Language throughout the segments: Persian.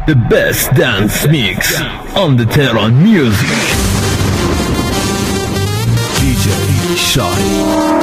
The best dance mix on the Tehran Music. DJ Shahid.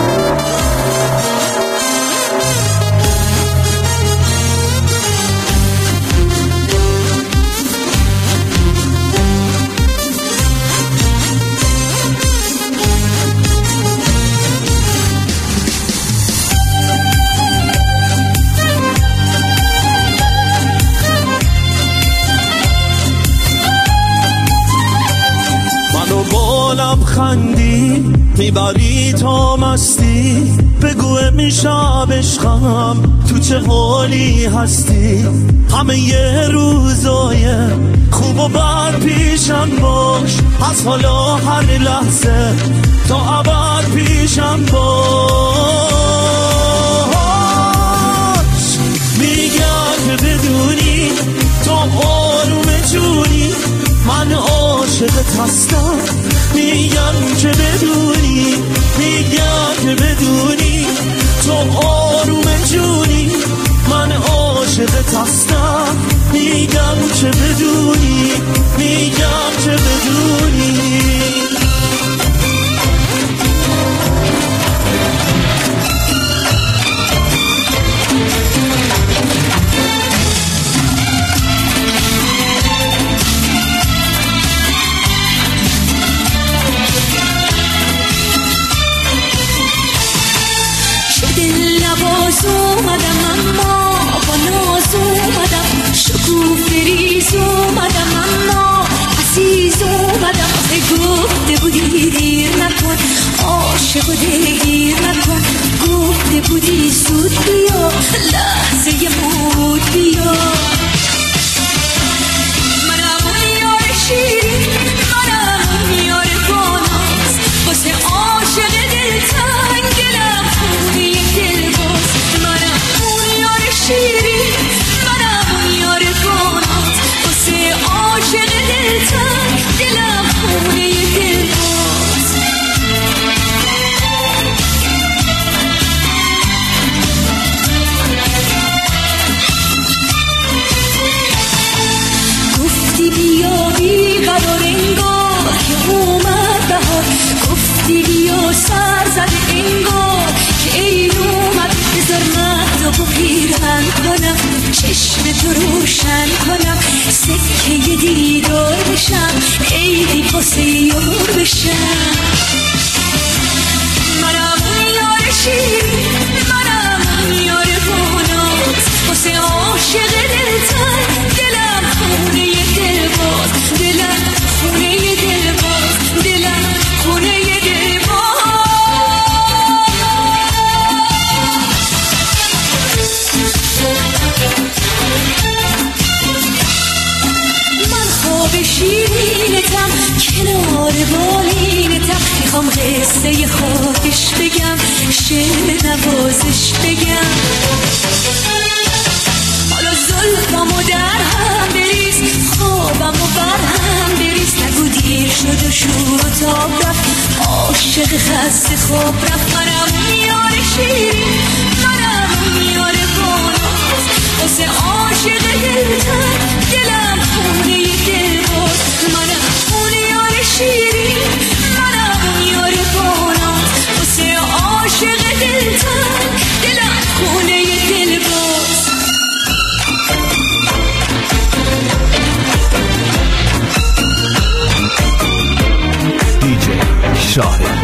خندی میبری تا مستی بگو میشم عشقم تو چه حالی هستی همه یه روزای خوب و بد پیشم باش از حالا هر لحظه تا ابد پیشم باش میگم که بدونی تو آروم جونی من عاشقت هستم میگم که بدونی تو آروم جونی من عاشقت هستم میگم که بدونی اومدم اما با ناز اومدم شکوفریز اومدم اما عزیز اومدم آخه گفته بودی دیر نکن عاشق و دلگیر نکن گفته بودی زود بیا لحظه بود بیا منم اون یار شیرین منم اون یار باناز واسه عاشق دلتنگ دلم خونی دلباز شیرین منم اون یار بانات واسه عاشق دلتنگ دلم خونه دلباز گفتی بیا بیقرار انگار که اومد بهار گفتی بیا سر زده انگار که این اومد بذار مهدو پیرهن کنم چشم تو روشن کنم سکه دیدار بشم عیدی واسه یار بشم منم اون یار شیرین منم اون یار بانات واسه عاشق دلتنگ دلم خونه دلباز دلم خونه دلباز دلم خونه شیرینتم کنار بالینتم میخوام قصه خاکش بگم شعر نوازش بگم حالا زلفمو در هم بریز خوابمو بر هم بریز نگو دیر شد و شور و تاب رفت عاشق خسته خواب رفت منم یار شیرین منم یار بانات واسه عاشق دلتنگ دلم خونه دلباز منم اون یار شیرین منم یار بانات واسه عاشق دلتنگ دلم خونه دلباز DJ Shahid.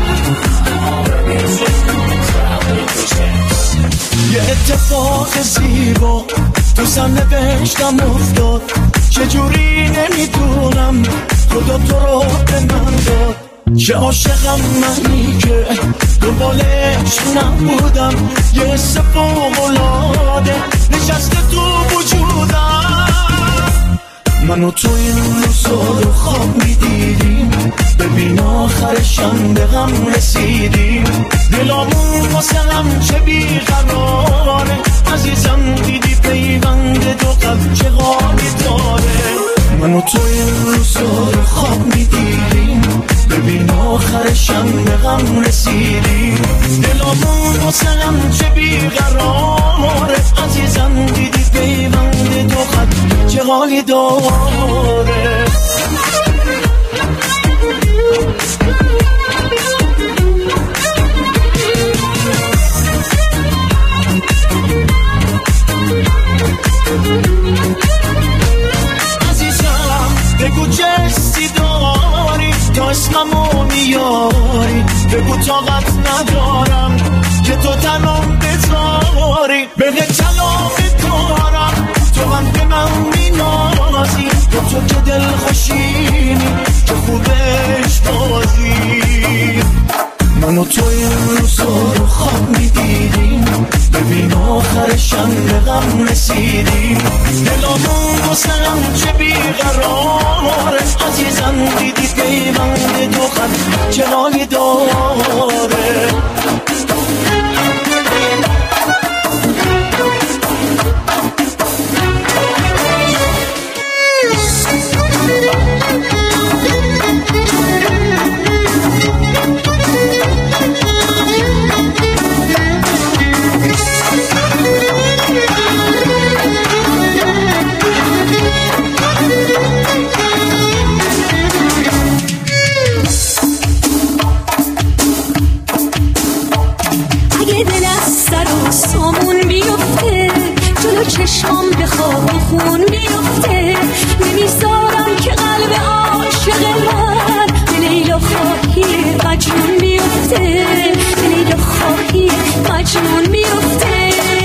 یه اتفاق زیبا تو سرنوشتم افتاد چجوری نمیدونم خدا تو رو به من داد چه عاشقم منی که دنبالش نبودم یه حس فوق‌العاده نشسته تو وجودم منو تو این روزا رو خواب میدیدیم ببین آخرشم به غم رسیدیم دلامون واسه هم چه بیقراره عزیزم دیدی پیوند دو قلب چه حالی داره منو تو این روزا رو خواب میدیدیم ببین آخرشم به غم رسیدیم دلامون واسه هم چه بیقراره عزیزم دیدی پیوند دو قلب چه حالی جلوی داره. عزیزم بگو چه حسی داری تا اسممو میاری، بگو طاقت ندارم که تو تنم بذاری، بده کلام دارم تو هم به من مینازی، به تو که دل خوشینی که خوبش بازی. من و تو این روزا رو خواب میدیدیم، ببین آخرشم به غم رسیدیم، دلامون واسم چه بیقراره، عزیزم دیدی پیوند دو خط چه راهی داره. چشمام به خواب خون بیفته، نمیذارم که قلب عاشق من به لیلا خواهی مجنون بیفته، به لیلا خواهی مجنون بیفته.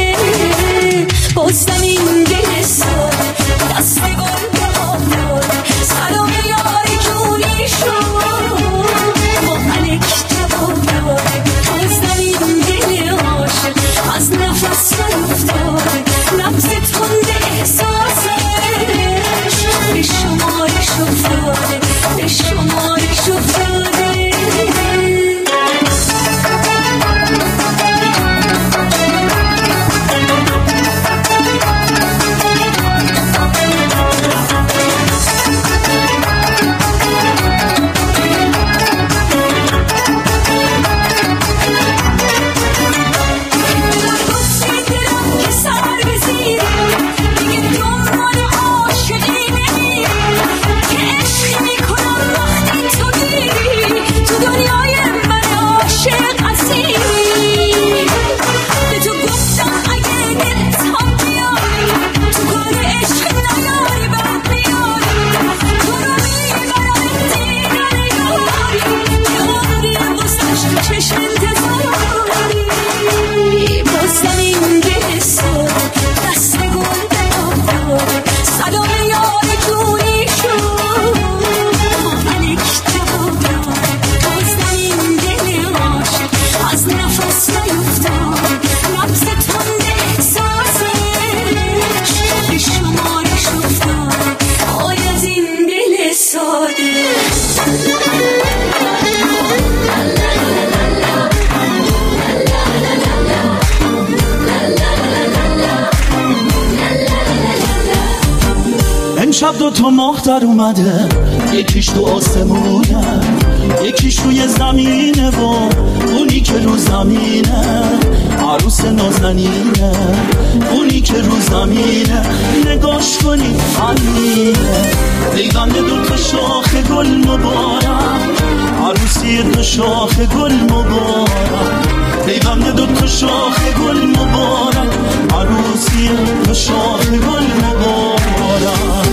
باز زمین دل ساد دست گل به آب داد، سلام یاری جونی شد با ملک جواب داد. باز زمین دل عاشق از نفس افتاد، نبض تند احساسش به شمارش افتاده، به شمارش افتاده. امشب دو تا ماه در اومده، یکیش تو آسمونه یکیش روی زمینه و اونی که رو زمینه عروس نازنینه، اونی که رو زمینه نگاش کنی همینه، پیوند دو تا شاخ گل مبارک، عروسی دو شاخ گل مبارک، پیوند دو تا شاخ گل مبارک، عروسی دو شاخ گل مبارک.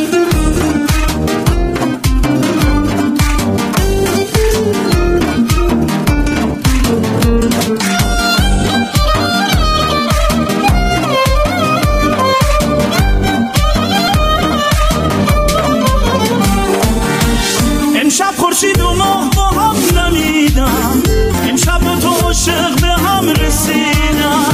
امشب خورشید و ماه با هم نمیدن، امشب با تو عاشق به هم رسیدن،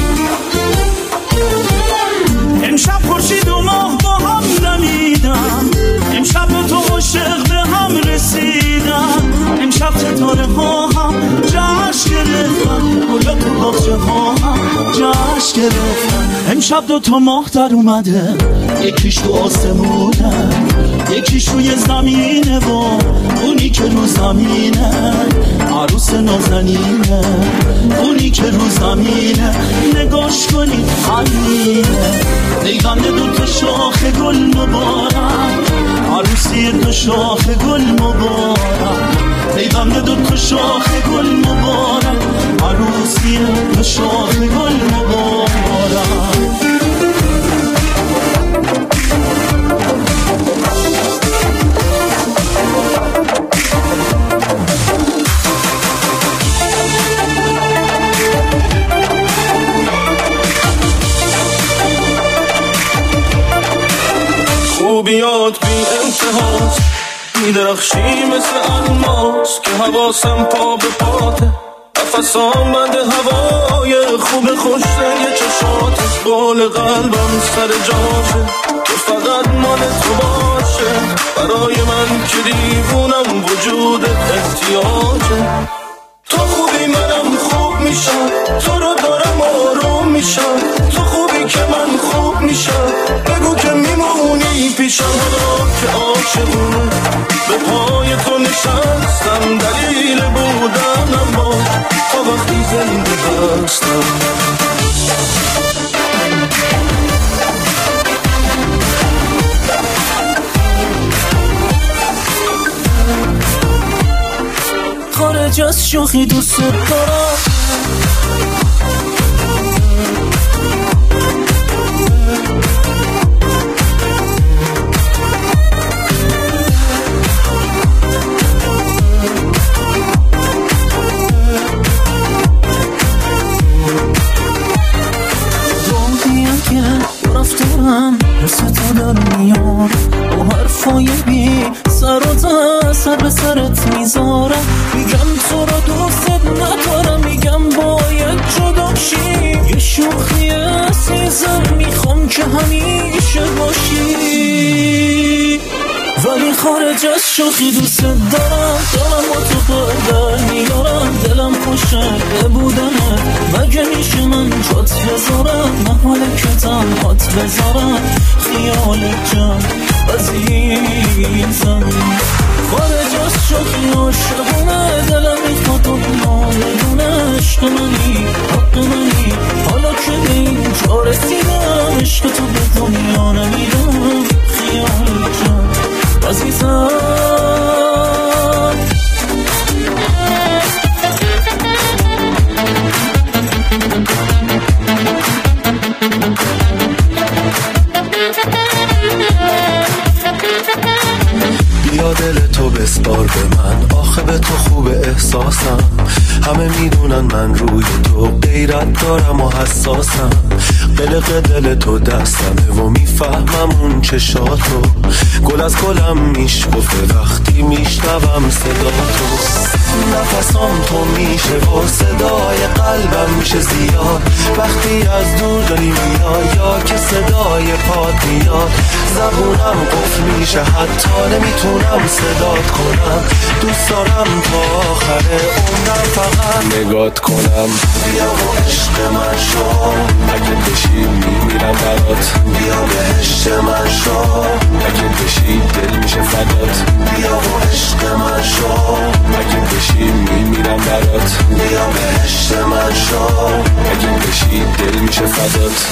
امشب خورشید و ماه با هم نمیدن، امشب با تو عاشق به هم رسیدن، امشب ستاره ها هم جشن گرفتن، گلا تو باغچه ها هم جشن گرفتن. امشب دو تا ماه در اومده، یکیش تو آسمونه یکیش روی زمینه و اونی که رو زمینه عروس نازنینه، اونی که رو زمینه نگاش کنی همینه، پیوند دو تا شاخ گل مبارک، عروسی دو شاخ گل مبارک، پیوند دو تا شاخ گل مبارک، عروسی دو شاخ گل مبارک. خوبیات بی انتهاست، میدرخشی مثل الماس که حواسم پا به پاته، نفسام بند هوای خوب خوشرنگ چشاتت، بال قلبم سر جاشه تو فقط مال تو باشه، برای من که دیوونم وجود احتیاجه. تو خوبی منم خوب میشم، تو رو دارم آروم میشم، تو خوبی که من خوب میشم، بگو که میمونی پیشم. حالا که عاشقونه به پای تو نشستم، دلیل بودنم باش تا وقتی زنده هستم. خارج از شوخی دوست دارم، رفتارم مثل تو در میان، با حرفای بی سر و سر به سرت میذارم، میگم تو رو دوست ندارم، میگم باید جدا شی، یه شوخی عزیزم میخوام که همیشه باشی، ولی خارج از شوخی دوست دارم، دلم با تو قدر میارم، دلم خوشه بودنه، مگه میشه من جات بذارم، محاله که تنهات بذارم، خیال جمع عزیزم. خارج از شوخی عاشقونه، دلم میخواد دنیا عشق منی، حق منی، حالا که به اینجا رسیدم، عشق تو به دنیا نمیدم، خیال جمع عزیزم. بیا دل تو بسپار به من، آخه به تو خوب احساسم، همه میدونن من روی تو غیرت دارم و حساسم، قلق دل تو دستمه و میفهمم اون چشاتو، گل از گلم میشکفه وقتی میشنوم صدا تو، نفسام تو میشه و صدای قلبم میشه زیاد، وقتی از دور داری میای یا که صدای پات میاد، زبونم قفل میشه حتی نمیتونم صدات کنم، دوست دارم تا آخر عمرم فقط نگات کنم. بیا و عشق من شو، اگه بشی میمیرم برات، بیا بهشت من شو، اگه بشی دل میشه فدات، بیا و عشق من شو، اگه بشی میمیرم برات، بیا بهشت من شو، اگه بشی دل میشه فدات.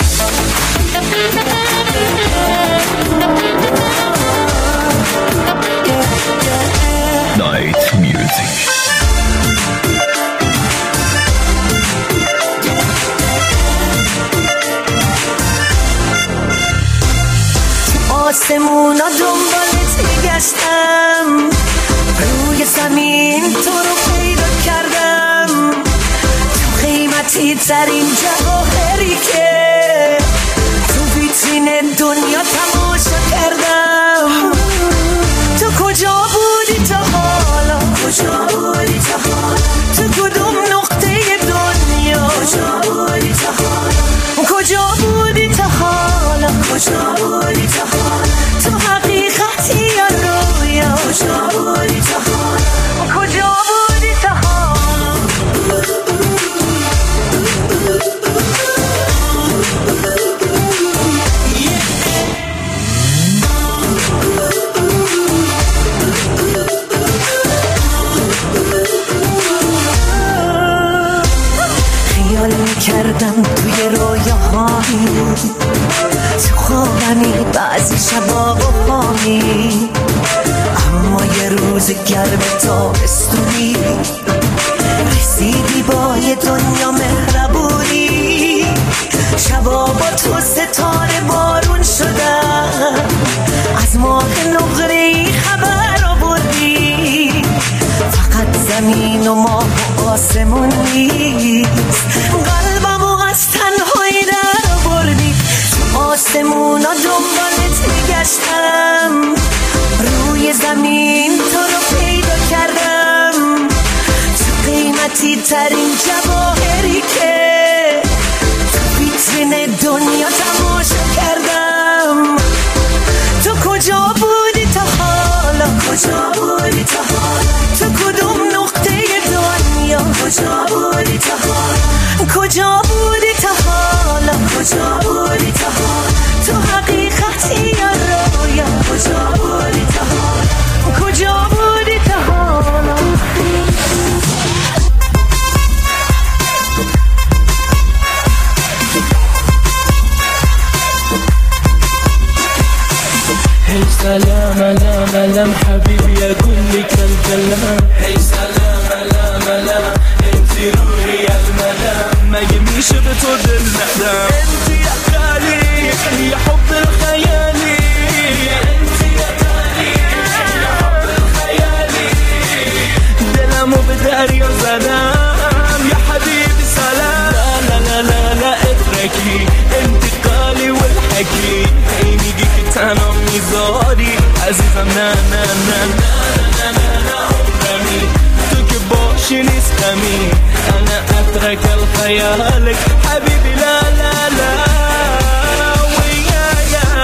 Night music. آسمونا دنبالت میگشتم، روی زمین تو رو پیدا کردم، تو قیمتی ترین جواهری که تو ویترین دنیا تماشا کردم، تو کجا بودی تا حالا، کجا بودی تا حالا، تو کدوم نقطه دنیا، کجا بودی تا حالا، کجا بودی تا حالا، کجا بودی تا حالا، تو حقیقتی یا رویا، کجا بودی تا حالا، کجا بودی تا حالا. بعضی شبا بخوانی، اما یه روز گرم تابستونی رسیدی با یه دنیا مهربونی. شبا با تو ستاره بارون شدن، از ماه نقره‌ای خبر آوردی. فقط زمین و ماه و آسمون نیست، قلبمو از تنهایی در آوردی. تو آسمونا دنبالت میگشتم، روی زمین تو رو پیدا کردم. تو قیمتی ترین جواهری که تو ویترین دنیا تماشا کردم. تو کجا بودی تا حالا؟ کجا بودی تا حالا؟ تو کدوم نقطه دنیا؟ کجا بودی تا حالا؟ کجا بودی تا حالا؟ کجا بودی تا حالا؟ تو حقیقتی یا رویا؟ کجا بودی تا حالا؟ کجا بودی تا حالا؟ هي سلام لام لام حبيبي اقول لك الكلام. هي سلام لام لام انتي روحي يا الملام، ما يميش بتود الندم. انتي يا غالي يا حب الخيالي، انتي يا غالي يا حب الخيالي. دلمو بداري يا سلام يا حبيبي سلام. لا لا لا لا اتركي انتقالي والحكي، عينيكي تنام میذاری عزیزم. نه نه نه نه نه نه عمرمی تو که باشی نیستمی. انا اترك الخيالك حبيبي لا لا لا ويايا.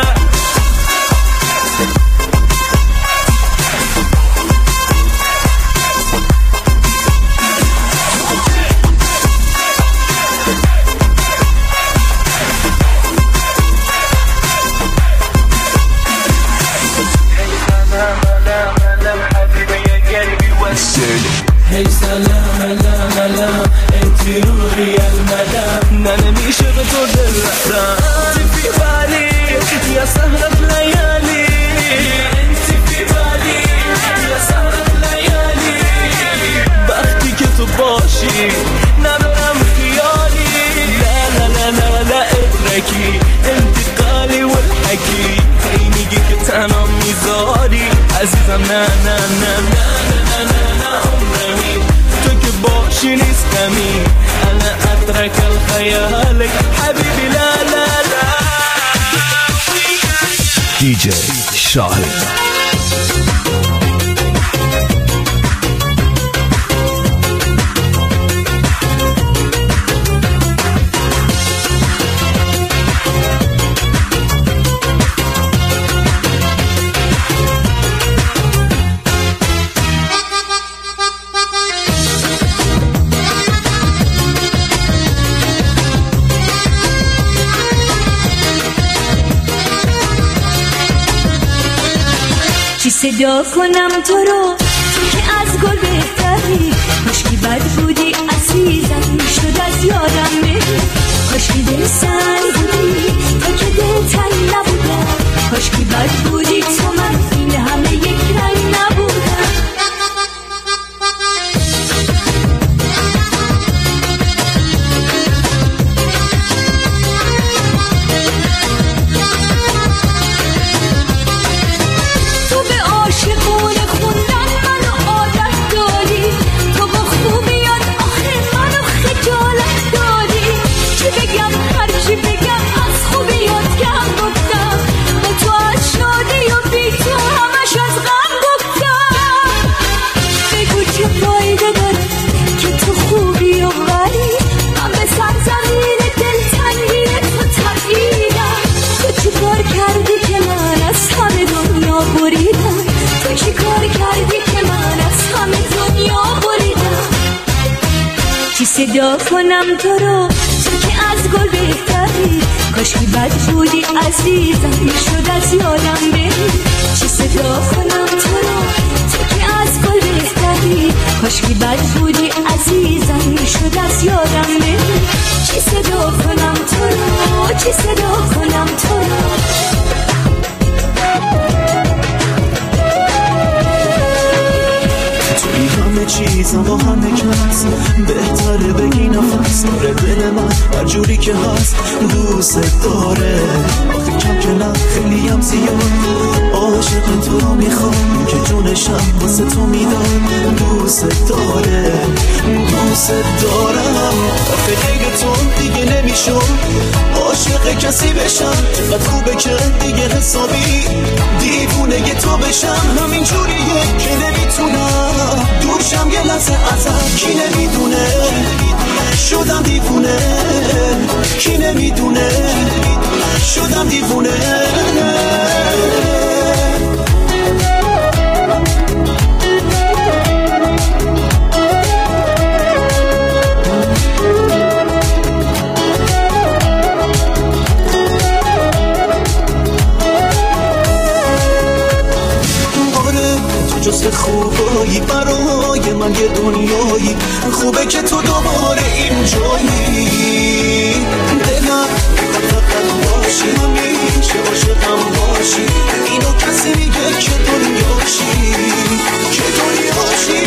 هي سلام لام لام انتي روحي يا المدام، انا مش بتود الأحلام. انتي في بالي يا سهرة ليالي، انتي في بالي يا سهرة ليالي. بختي كتباشي ندارم خيالي. لا لا لا لا لا اتركي انتقالي والحكي، عينيكي تنام میذاری عزیزم. نه نه نه نه نه نه عمرمی تو که باشی نیستمی. انا اترك الخيالك حبيبي لا لا لا. DJ Shahid. چی صدا کنم تو رو، تو که از گل بهتری. کاشکی بد بودی عزیزم شد از یادم بری. کاشکی دل سنگ بودی تو که دل تنگ نبودم. کاشکی بد بودی تو من این همه یک رنگ نبودم. صدا کنم تو رو، تو که از گل بهتری. کاشکی بد بودی عزیزم شد از یادم بری. چی صدا کنم تو رو، تو که از گل بهتری. کاشکی بد بودی عزیزم شد از یادم بری. چی صدا کنم تو رو، چی صدا کنم تو رو. عزیزم با همه کس بهتره بگی نفس داره دل من هر جوری که هست دوست داره آخه کم که نه خیلی هم زیاد عاشق تو رو میخوام که جونشم واسه تو میدم دوست داره دوست دارم آخه غیر تو دیگه نمیشم عاشق کسی بشم چقدر خوبه که دیگه حسابی دیوونه تو بشم همین جوریه که نمیتونم دورشم یه لحظه ازم کی نمیدونه شدم دیوونه کی نمیدونه شدم دیوونه جست خوبایی برای من یه دنیایی خوبه که تو دوباره اینجایی دلم فقط باشی همیشه عاشقم باشی اینو کسی میگه که دنیاشی که دنیاشی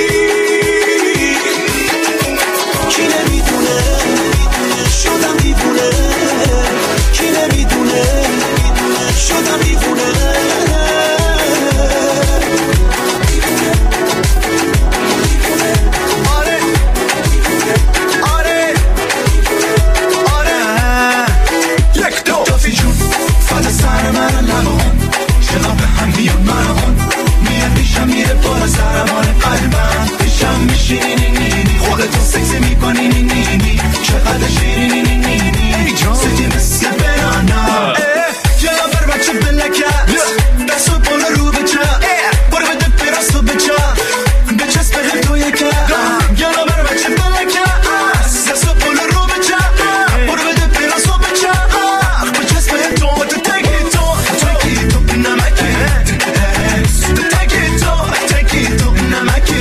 کی نمیدونه شدم دیوونه کی نمیدونه شدم دیوونه خودتو سکسی میکنی نینی چقدر شیرینی نینی ستی مثل برانه جناب بر بچه بلکت دستو بول رو بچه برو بده پراستو بچه بچست به هم توی که جناب بر بچه بلکت دستو بول رو بچه برو بده پراستو بچه بچست به هم تو تکی تو نمکی تکی تو نمکی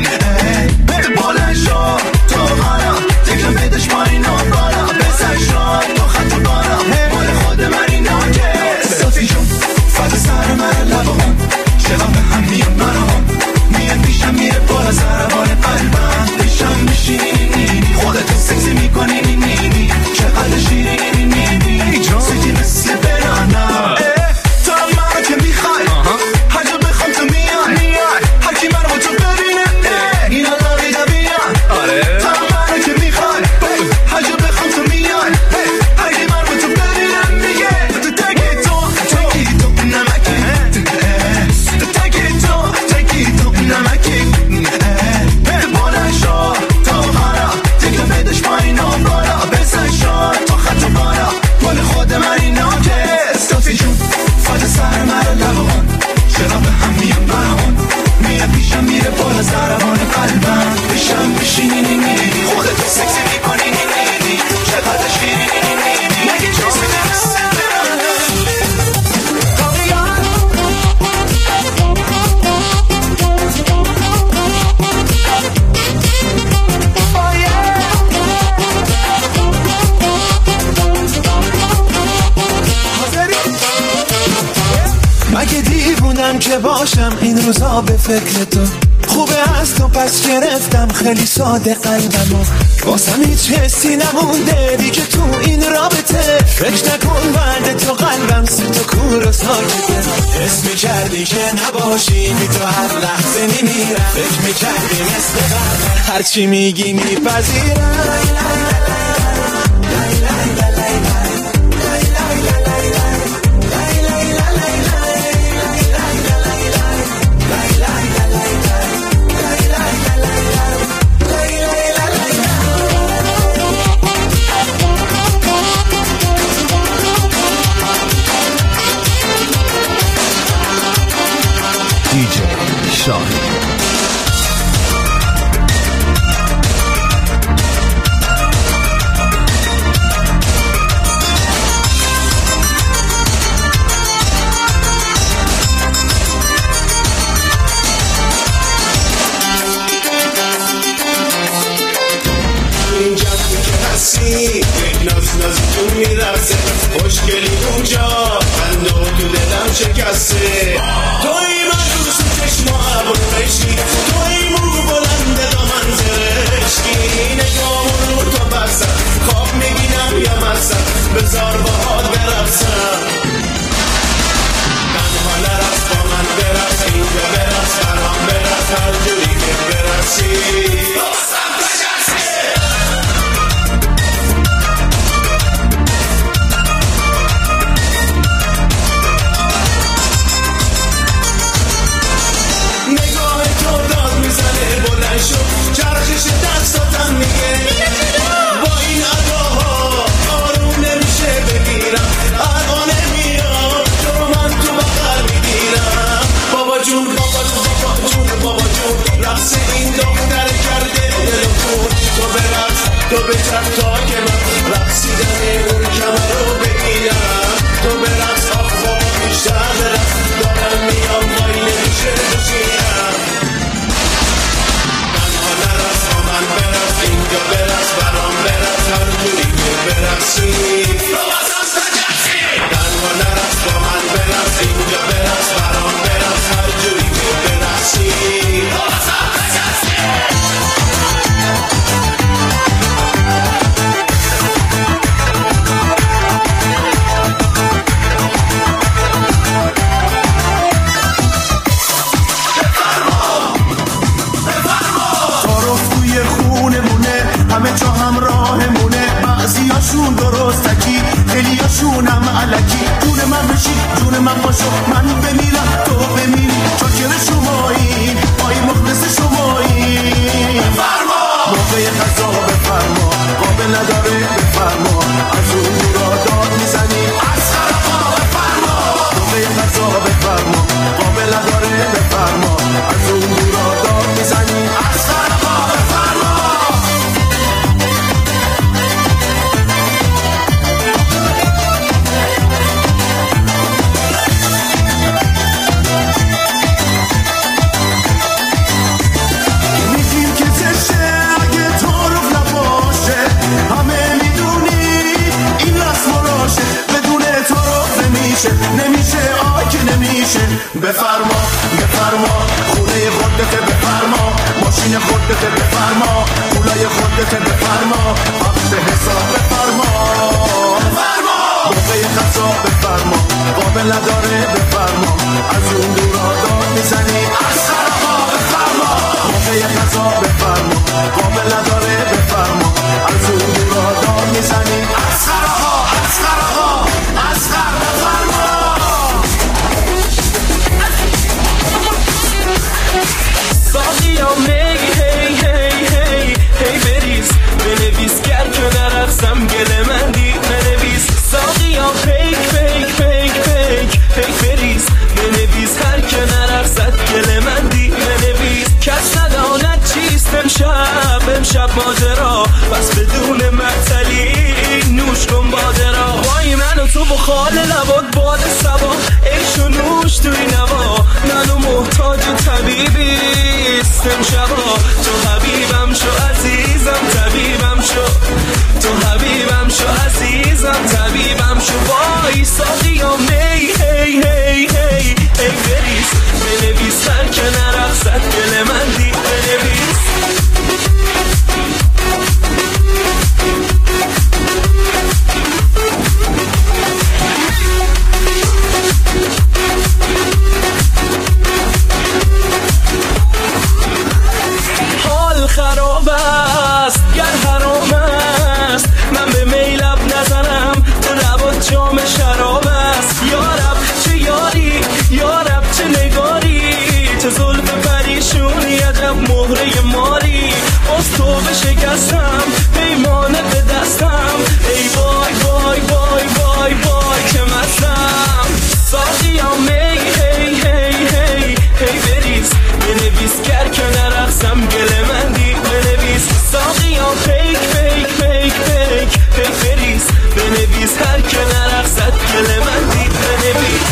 خودتو سکسی میکنی نینی چقدر شیرینی نینی سیتی مثل برانه تو هم منو که میخوای هر جا بخوام تو میای هر کی منو تو ببینه اینا ناقیده بیان تو هم منو که میخوای هر جا بخوام تو میای هر کی منو تو ببینه میگه تو تکی تو نمکی تکی تو نمکی زربان قلبم بشم بشینی نینی خودتو سکسی میکنی نینی چقدر شیرینی نینی مگه جسم مگه دیوونم که باشم این روزا به فکر تو خوبه از تو پس گرفتم خیلی ساده قلبمو واسم هیچ حسی نمونده دیگه تو این رابطه فکر نکن بعد تو قلبم سوت و کور و ساکته حس میکردی که نباشی بی تو هر لحظه میمیرم فکر میکردی مثل قبل هرچی میگی میپذیرم DJ Shine. نازتون میرسه خوشگلی اونجا خنده و تو دلم شکسته توی من روز چشم و عبور بشی توی مو بلند بذار باهات برقصم تنها نرقص با من برقص اینجا برقص برام برقص هر جوری که برقصی چرخش دستاتم میگه با این اداها آروم نمیشه بگیرم الان میاد تو من تو بغل میگیرم بابا جون بابا جون بابا جون بابا جون رقص این دختر کرده دل خون تو برقص تو بچر تا که من رقصیدن اون کمر رو بگیرم تو برقص آخ بابا بیشتر برقص دارم میام وای نمیشه بشینم اینجا برقص برام برقص هر جوری که برقصی تنها نرقص با من برقص اینجا برقص برام برقص هر جوری که برقصی همه جا همراهمونه بعضیاشون درستکی خیلیاشونم علکی جون من بشی جون من باشو من بمیرم تو بمیری چاکر شمایی آی مخلص شمایی بفرما موقع قضا بفرما قابل نداره بفرما از اون را داد میزنی از خرقا بفرما موقع قضا بفرما قابل نداره بفرما از اون را داد میزنی از خرقا بفرما نمیشه آی که نمیشه بفرما بفرما خونه خودت بفرما ماشین خودت بفرما پولای خودت بفرما وقت حساب بفرما بفرما موقع قضا بفرما قابل نداره بفرما از اون دورا داد میزنی از خرقا بفرما موقع قضا بفرما قابل نداره بفرما از اون دورا داد میزنی از خرقا از خرقا از خرقا بفرما ساقیام میگی هی هی هی هی بریز بنویس گر که نرقصم گل من دی بنویس ساقیام پیک پیک پیک پیک پیک بریز بنویس هر که نرقصد گل من دی بنویس کس نداند چیست امشب ماجرا پس بدون معطلی نوش کن باده را وای من و تو بخال لبات باد سبا عیش و نوش توی نوا منو محتاج طبیبیست امشبا تو حبیبم شو عزیزم طبیبم شو تو حبیبم شو عزیزم طبیبم شو وای ساقیام می هی هی هی هی بریز بنویس هر که نرقصد گل من دی بنویس حال خراب است گر حرام است من به میلب نزنم تو لبات جام شراب است یارب چه یاری یارب چه نگاری چه زلف پریشونی عجب مهره ماری از تو بشکستم پیمانه به دستم ای وای وای وای وای وای که مستم ساقیام می هی هی هی هی بریز بنویس گر که نرقصم گل من دی بنویس ساقیام پیک پیک پیک پیک پیک بریز بنویس هر که نرقصد گل من دی بنویس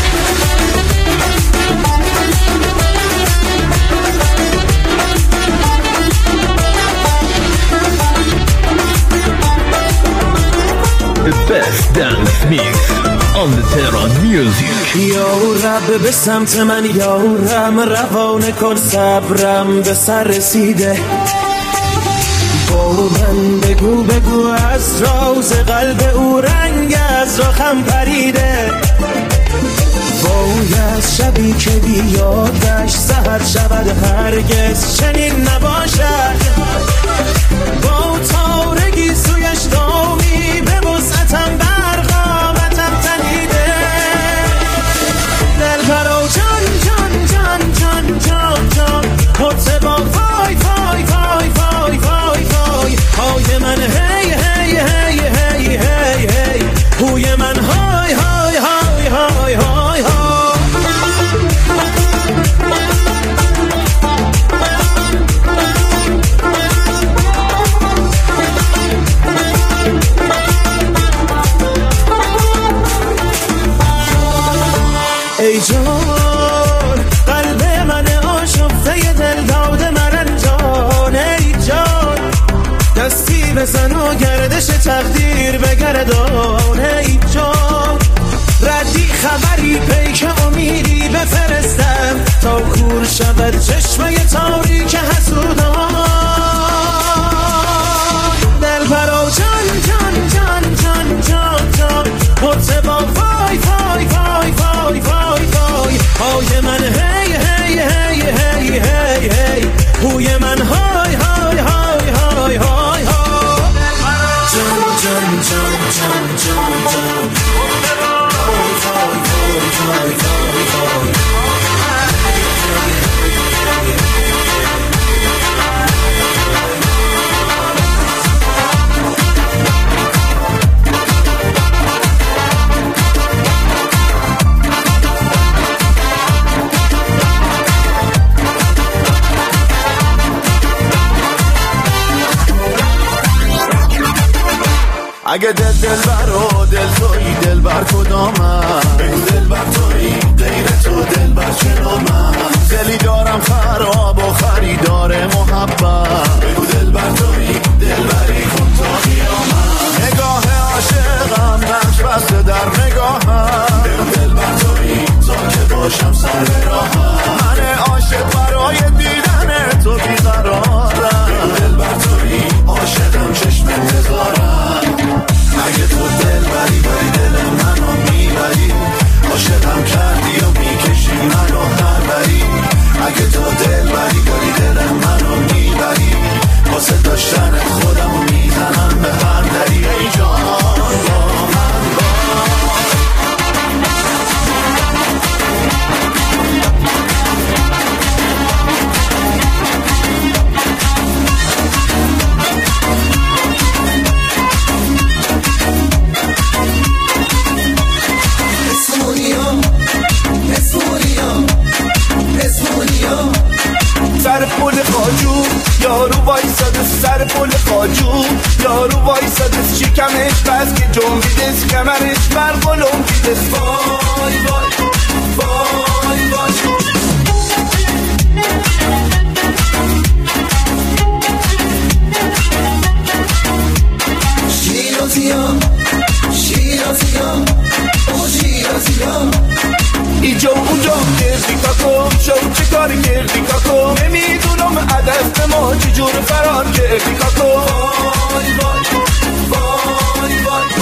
The best dance mix on the Tehran Music. یا رب به سمت من یارم روانه کن صبرم به سر رسیده با من بگو بگو از راز قلب او رنگ از رخم پریده. وای از شبی که بیادش سحر شود هرگز چنین نباشد. با تارگی سویش دامی به وسعتم برقامتم تنیده. دل پرو جان جان جان جان جان جان مرتبا وای وای وای وای وای وای های من هی هی هی هی هی هی هوی من های های های های های های. ای جان قلب من آشفته دل داده مرنجان. ای جان دستی بزن و گردش تقدیر بگردان. ای جان ردی خبری پیک امیدی بفرستم تا کور شود چشمه تاریک حسودان. دل پرو جان جان جان جان جان جان مرتبا وای وای وای وای وای وای های من هی هی هی هی هی هی هوی من های های های های های های جان جان جان جان جان جان وای وای وای وای وای. اگه دل بر و دل تویی دل بر کدامم بگو دل بر تویی غیر تو دل بر چنامم. دلی دارم خراب و خریدار محبت بگو دل بر تویی دل بری کن تا قیامت. نگاه عاشقم نقش بسته در نگاهم بگو دل بر تویی تا که باشم سر راهم. من عاشق برای دیدن تو بیقرارم بگو دل بر تویی عاشقم چشم انتظارم. اگه تو دل بری دل منو میبری عاشقم کردی و میکشی منو هر بری. اگه تو دل بری دل منو میبری واسه داشتن خودمو میزنم به هر دری. ای جان با من سر پل خاجو یارو وایساده سر پل خاجو یارو وایساده شکمش بس که جنبیدش کمرش بر قلم بیدش. وای وای وای وای شیرازیام شیرازیام او شیرازیام اینجا اونجا کردی کاکو شو چه کاری کردی کاکو. نمیدونم عدست ما چجور فرار کردی کاکو. وای وای وای وای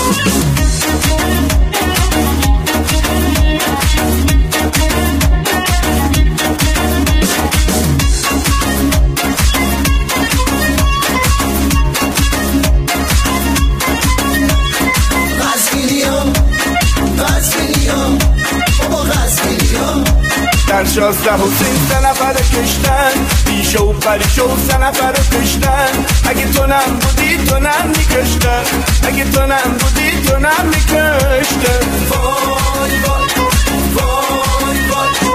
در 16 حسین 3 نفر کشتن بیشه و پریشه و 3 نفر کشتن. اگه تو نم بودی تو نم میکشتن. اگه تو نم بودی تو نم میکشتن. وای وای وای وای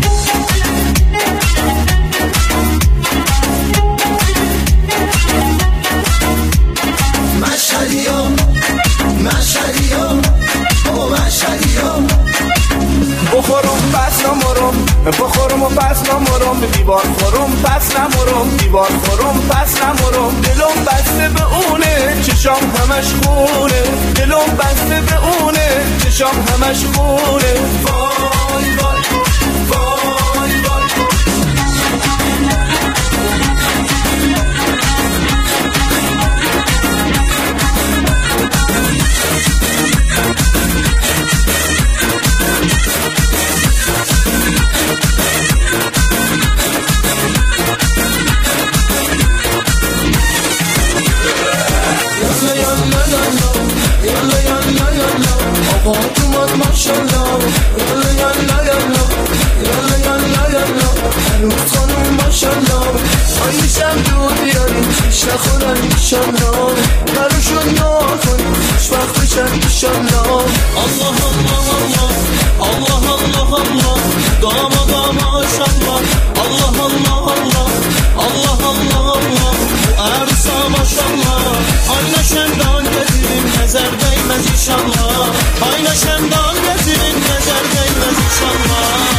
مشهدیام مشهدیام او مشهدیام. بخورم پس نمورم بخورم و پس نمورم دیوار خورم پس نمورم دیوار خورم پس نمورم. دلم بسته به اونه چشام همش خونه. دلم بسته به اونه چشام همش خونه. وای وای وای وای دود خانم ماشالله آیشم دود بیاریم چیش نخورن ایشالله براشون دعا کنیم خوشبخت بشن ایشالله الله الله الله الله الله الله داما داما ماشالله الله الله الله الله الله الله عروسا ماشالله آینا شمدان گزیدیم نظر دایم از ایشالله آینا شمدان گزیدیم نظر دایم از ایشالله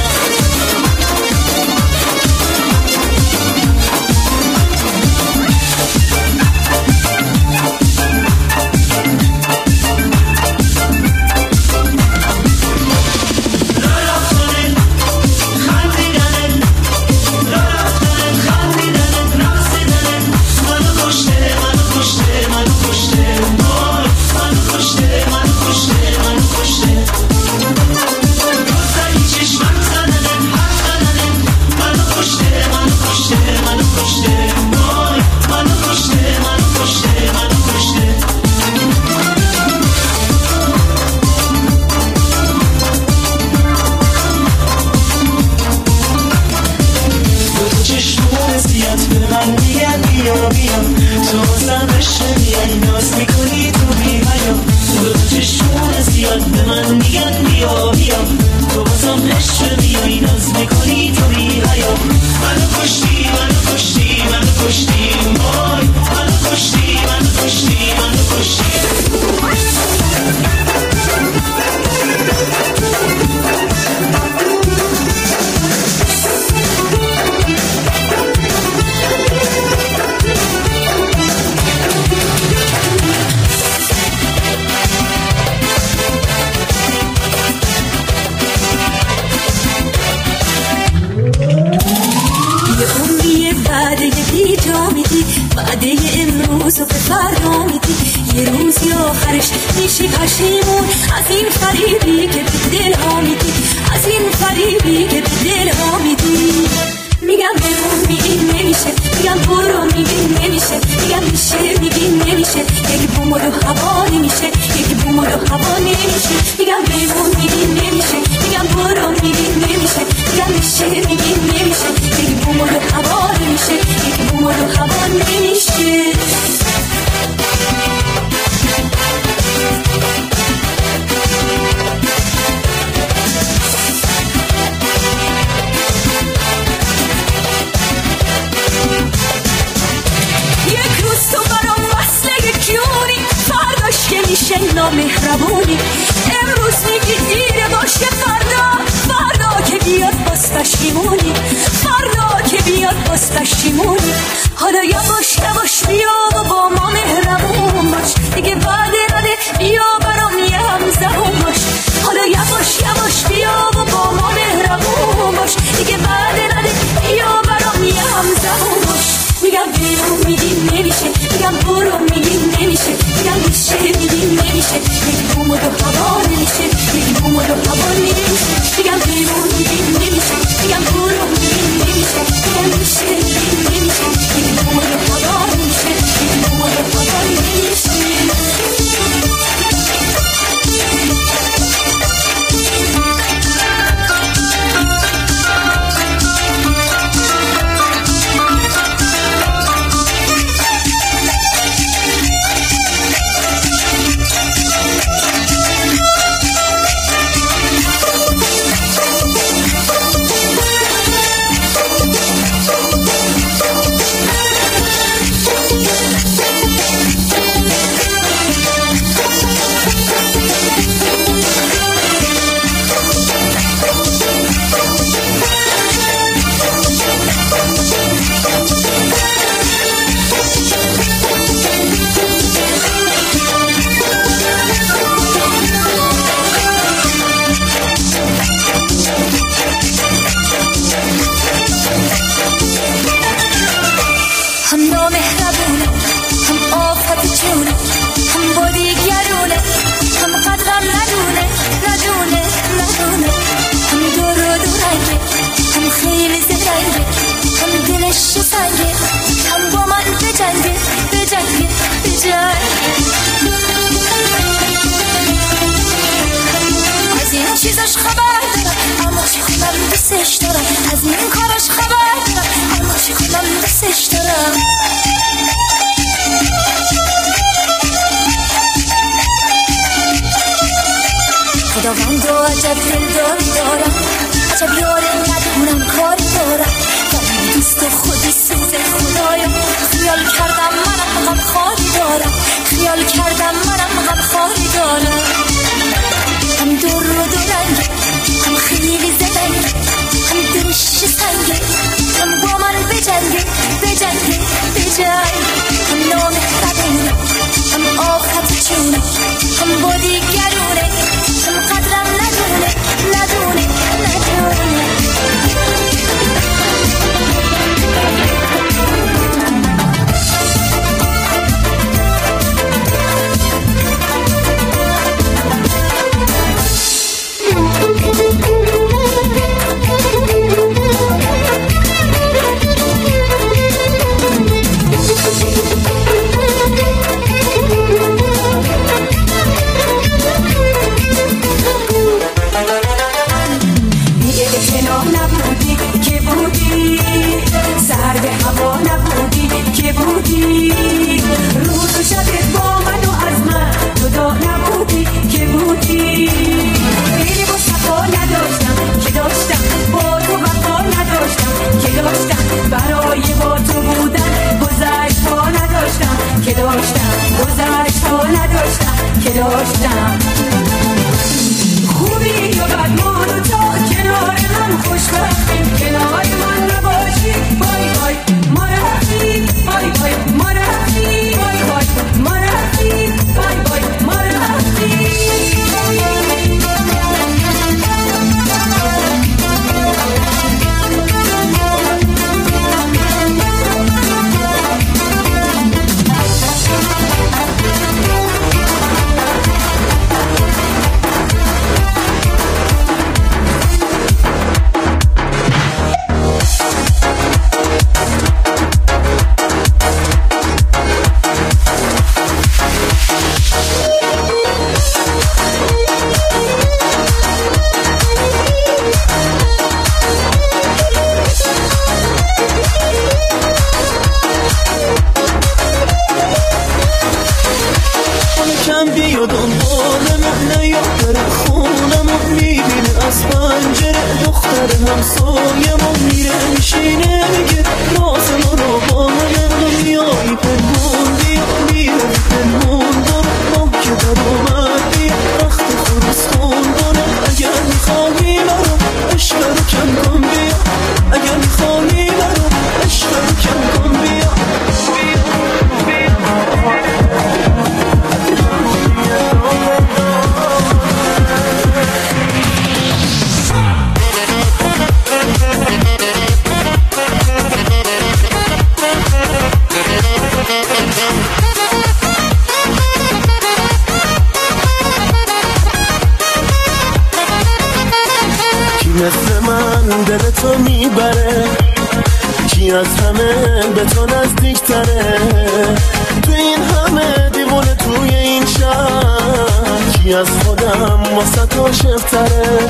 مهربونی امروز میگی دیره باش که فردا که بیاد باز پشیمونی فردا که بیاد باز پشیمونی حالا یواش بیا و با ما مهربون باش دیگه وعده نده بیا برام یه همزبون باش حالا یواش بیا و با ما مهربون باش دیگه وعده نده بیا برام یه همزبون باش میگم بیرون میگی نمیشه میگم برو میگی نمیشه میگم میشه میگی نمیشه میگی بوم و دو هوا نمیشه میگی بوم و دو هوا نمیشه میگم بیرون میگی نمیشه میگم برو میگی نمیشه میگم میشه میگی نمیشه میگی بوم و دو هوا نمیشه میگی بوم و دو هوا نمیشه از این چیزاش خبر دارم اما چی خونم دوستش دارم از این کاراش خبر دارم. خداوند و عجب دلداری دارم، عجب یاره ندونم کاری دارم. ولی دوست خودی سوز خدایم، خیال کردم منم غم خاری دارم، خیال کردم منم غم خاری دارم. هم دور و دورنگه، هم خیلی زدنگه، هم درش سنگه، هم با من بجنگه بجنگه بجنگ. هم نامهربونه، هم آخت چونه، هم با دیگرونه، هم قدرم ندونه ندونه ندونه. مثل من دل تو میبره، کی از همه به تو نزدیکتره؟ تو این همه دیوونه توی این شهر، کی از خودم واسه تو عاشق‌تره؟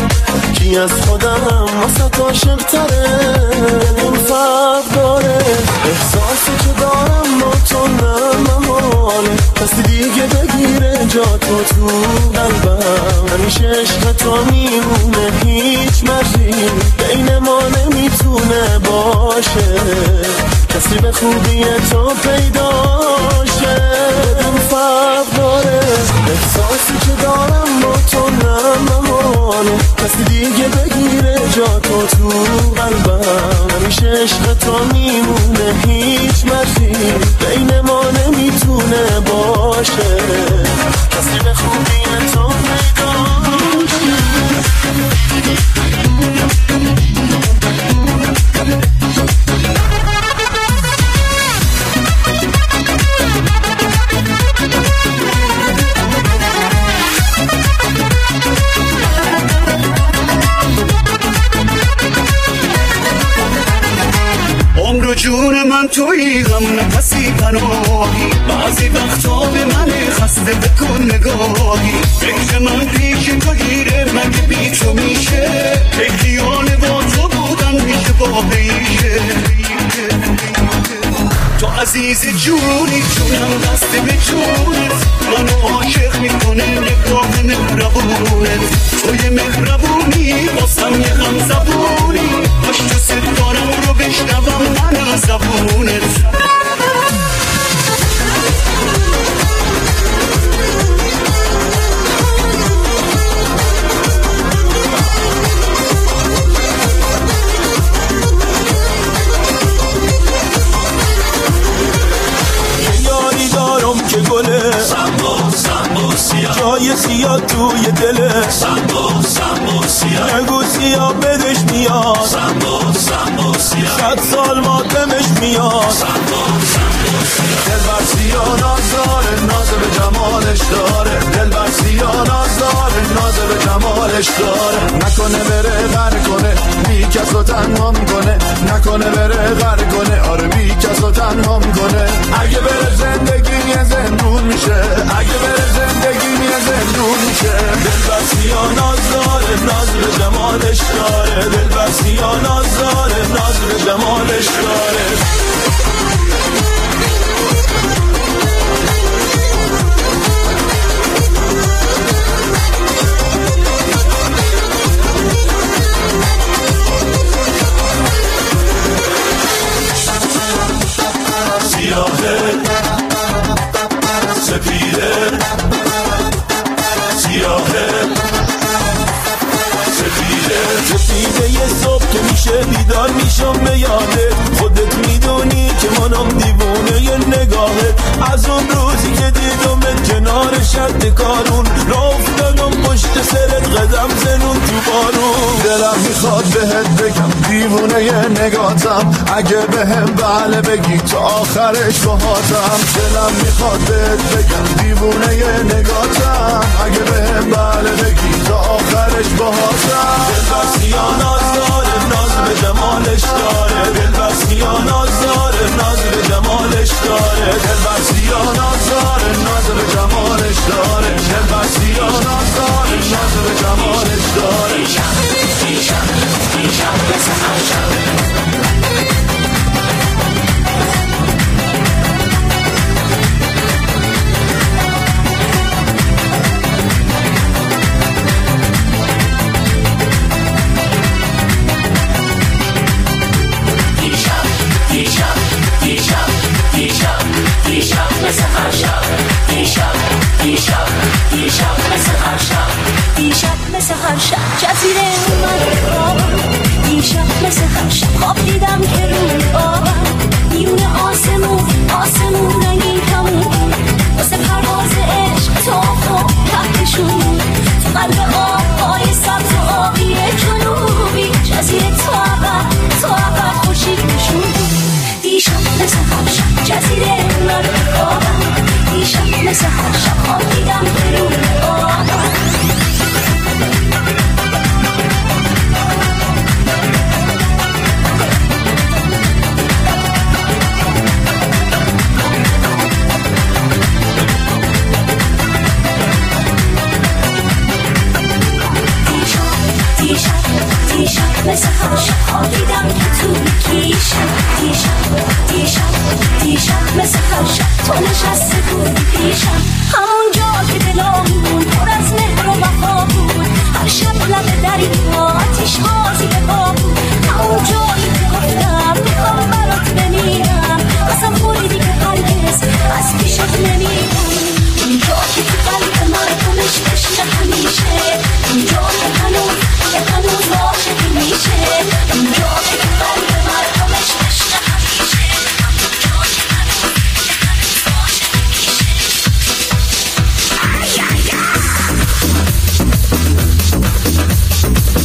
کی از خودم واسه تو عاشق‌تره؟ اون فرق داره، احساسی که دارم با تو نماله، کسی دیگه بگیره جا تو قلبم، همیشه عشق تو میمونه، هیچ مرزی بین ما نمیتونه باشه، کسی به خوبی تو پیداشه. بدون فرق داره، احساسی که دارم با تو نماله، کسی دیگه بگیره جا تو قلبم، همیشه عشق تو میمونه، هیچ مرزی بین ما نمیتونه باشه، کسی به خوبی تو پیداشه. عمر و جون من توی غم نفسی پناهی، بعضی وقتا به من خسته بکن نگاهی، فکر من پیش تو گیره مگه بی تو میشه، خیال با تو بودن میشه واقعیشه. عزیز جونی جونم دست به جونت منو عاشق میکنه نگاه مهربونت توی مهربونی واسم یه غم زبونی باش تو ستارم رو بشنوم من از زبونت که گله سمبو سیاه جای سیاه توی دله سمبو سیاه نگو سیاه بدش میاد سمبو سیاه 100 سال ماتمش میاد سمبو سیاه دلبر سیاه نازاره ناز به جمالش داره دلبر سیاه نازاره ناز به جمالش داره نکنه بره غر کنه بی کس رو تنها میکنه نکنه بره غر کنه آره بی کس رو تنها میکنه اگه بره زندگی یه زندون میشه اگه بره زندگی یه زندون میشه دلبر سیاه نازاره ناز به جمالش داره دلبر سیاه نازاره ناز به جمالش داره سیاهه سپیده سیاهه سپیده یه صبح که میشه بیدار میشم به یاده خودت میدونی که منم دیوونه یه نگاهه از اون روزی که دیدمت کنار شد کارون را افتادم پشت سرت قدم زنون تو بارون دلم میخواد بهت بگم دیوونه یه نگاتم اگه بهم بله بگی تا آخرش باهاتم دلم میخواد بهت بگم دیوونه یه نگاتم اگه بهم بله بگی تا آخرش باهاتم دلبر سیاه نازاره ناز به جمالش داره دلبر سیاه نازاره ناز به جمالش داره دلبر سیاه نازاره ناز به جمالش داره دلبر سیاه نازاره ناز به جمالش داره مثل هر شب جزیره اومد خوابم دیشب مثل هر شب خواب دیدم که روی آبم میونه آسمون رنگی کمون واسه پرواز عشق تاف و کهکشون تو قلب آبهای سبز و آبی جنوبی جزیره تا ابد خورشید نشون دیشب مثل هر شب جزیره اومد خوابم دیشب مثل هر شب خواب دیدم که روی آبم مثل هر شب خواب دیدم که توی کیشم دیشب مثل هر شب تو نشسته بودی پیشم همون جا که دلامون پر از مهر و وفا بود هر شب لب دریا آتیش بازی به پا بود همون جایی که گفتم میخوام برات بمیرم ازم خوری دیگه هرگز از پیشت نمیرم اونجا که تو قلب من کنش بشه همیشه اونجا که هنوز عاشقی میشه اونجا که تو قلب من کنش بشه همیشه اونجا که هنوز عاشقی میشه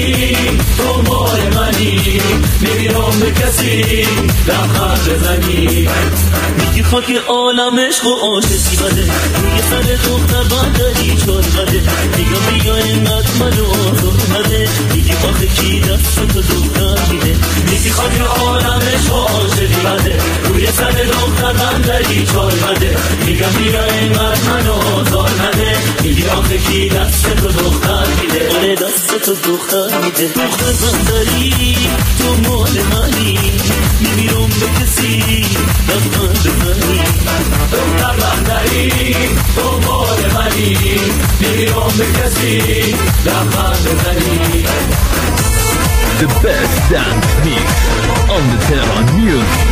تو مال منی نمیرم به کسی لبخند بزنی میگی خاک عالم عشق و عاشقی بده روی سر دختر بندری چون بده بیا اینقدر منو آزار نده میگی آخه کی دست تو دختر میده میگی خاک عالم عشق و عاشقی بده روی سر دختر بندری چون بده بیا اینقدر منو آزار نده میگی آخه کی دست تو دختر میده آره دست تو دختر میده دختر بندری تو مال منی نمیرم به کسی لبخند بزنی دختر بندری تو مال منی نمیرم به کسی لبخند بزنی The best dance mix on the Tehran Music.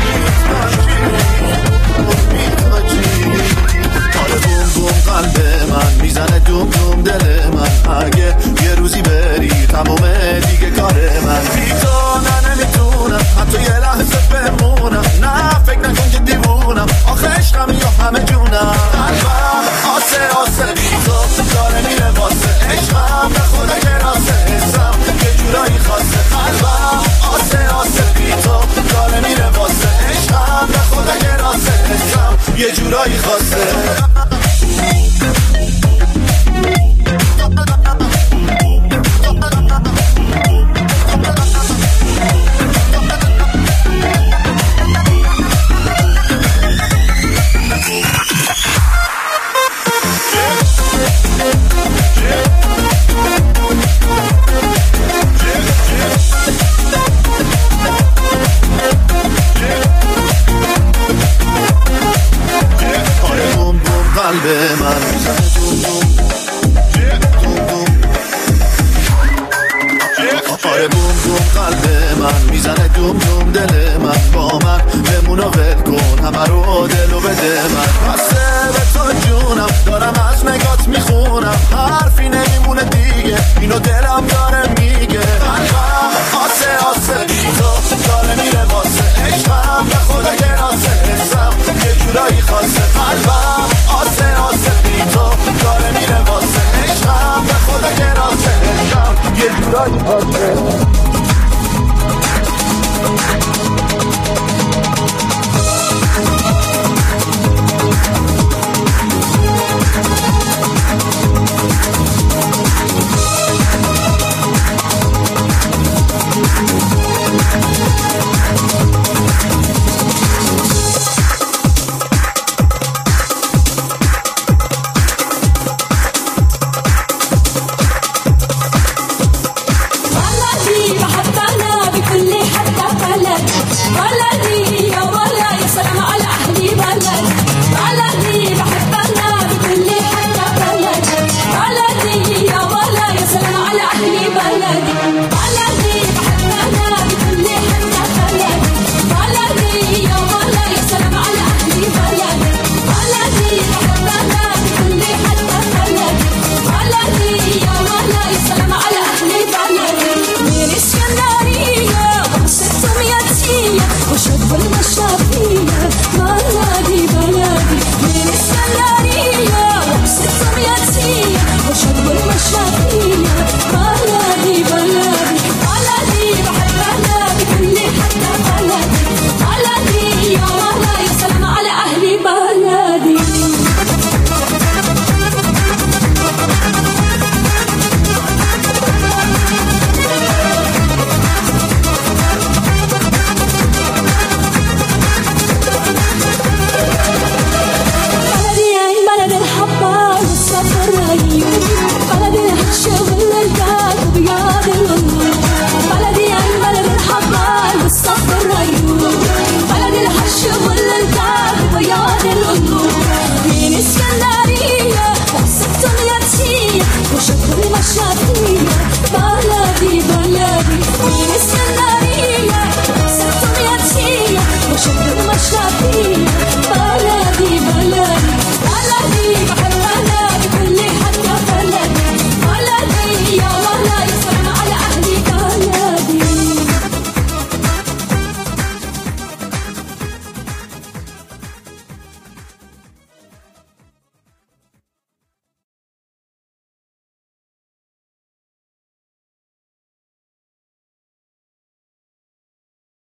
قلب من میزنه دوم دوم دل من اگه یه روزی بری تمومه دیگه کار من بی تو نه نمیتونم حتی یه لحظه بمونم نه فکر نکن که دیوونم آخه عشقم یا همه جونم قلبم آسه آسه بی تو داره میره واسه عشقم به خدا که راسه حسم یه جورایی خاصه قلبم آسه آسه بی تو داره میره واسه عشقم به خدا که راسه حسم یه جورایی خاصه بلدي